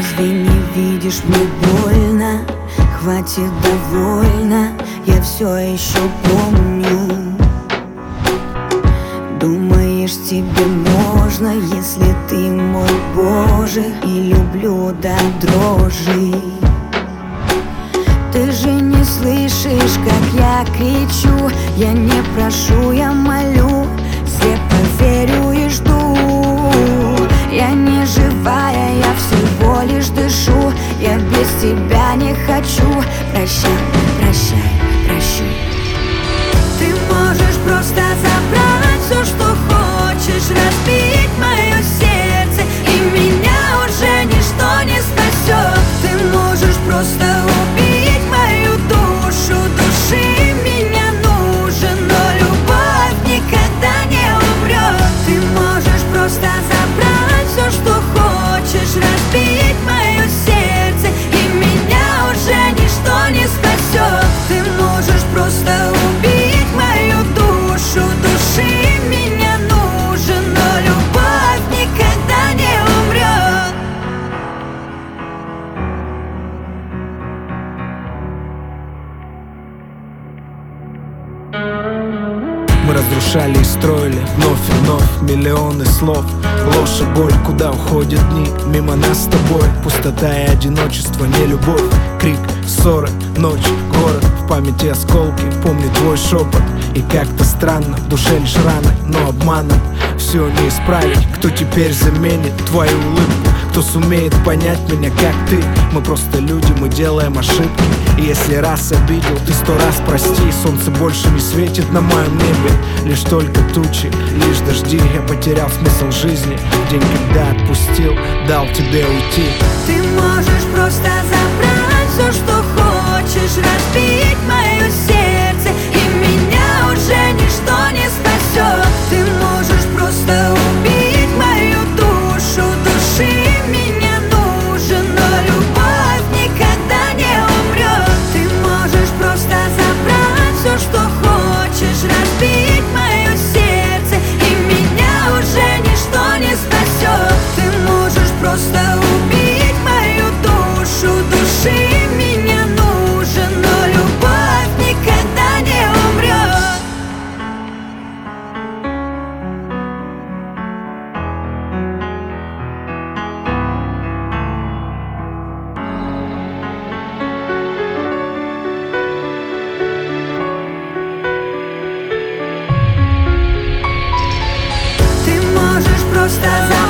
Разве не видишь, мне больно? Хватит, довольно, я все еще помню. Думаешь, тебе можно, если ты мой Боже, и люблю до дрожи. Ты же не слышишь, как я кричу. Я не прошу, я молю, слепо верю и жду. Я не живая, я всего лишь дышу. Я без тебя не хочу. Прощай, прощай, прощу. Ты можешь просто забрать все, что хочешь, разбить мое сердце, и меня уже ничто не спасет. Ты можешь просто убить мою душу, души меня нужен, но любовь никогда не умрет. Ты можешь просто забрать все, что хочешь, разбить мое сердце, и меня уже ничто не спасет. Ты можешь просто убить мою душу, души меня нужен, но любовь никогда не умрет. Мы разрушали и строили вновь и вновь миллионы слов. Ложь и боль, куда уходят дни мимо нас с тобой. Пустота и одиночество, не любовь. Крик, ссоры, ночь, город. В памяти осколки, помню твой шепот. И как-то странно, в душе лишь раны, но обманом все не исправить. Кто теперь заменит твою улыбку? Кто сумеет понять меня, как ты? Мы просто люди, мы делаем ошибки. И если раз обидел, ты 100 раз прости. Солнце больше не светит на моем небе, лишь только тучи, лишь дожди. Я потерял смысл жизни в день, когда отпустил, дал тебе уйти. Ты можешь просто забрать все, что хочешь, разбить мое сердце, и меня уже ничто не спасет. Ты можешь просто убить мою душу, души меня нужен, но любовь никогда не умрет. Ты можешь просто забрать все, что хочешь, разбить мое сердце, и меня уже ничто не спасет. Ты можешь просто убить мою душу, души меня нужен, но любовь никогда не умрет. Ты можешь просто